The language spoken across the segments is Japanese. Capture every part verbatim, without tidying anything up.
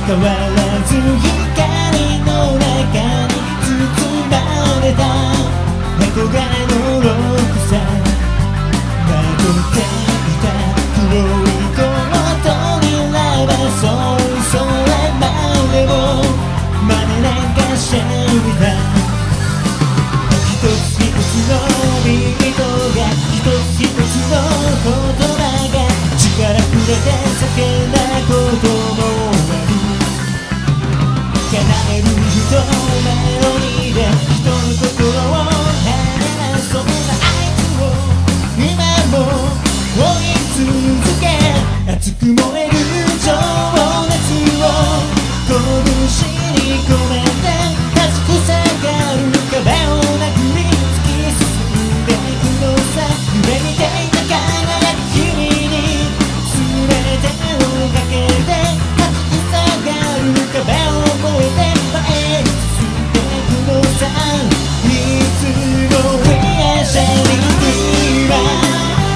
変わらず光の中に包まれた憧れのロックさまとっていた黒いコートにラバーそうそれまでを真似なんかしてみた一つ一つのビートが一つ一つの言葉が力くれて叫んだこともある叶える人メロディーで人の心を離そうなあいつを今も追い続け熱く燃える情熱を拳に込めて立ちふさがる壁を殴り突き進んでいくのさ夢見ていた輝く君に全てをかけて立ちふさがる壁を越えて前に進んでいくのさいつも癒せる今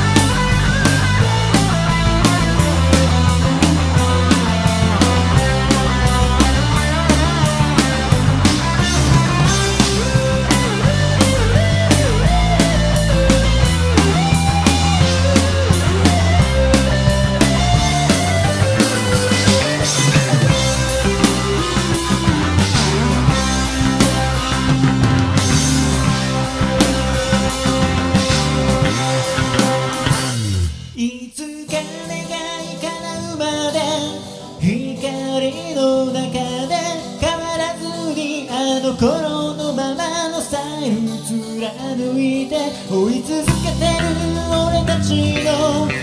いつか願い叶うまで光の中で変わらずにあの頃のままのスタイル貫いて追い続けてる俺たちの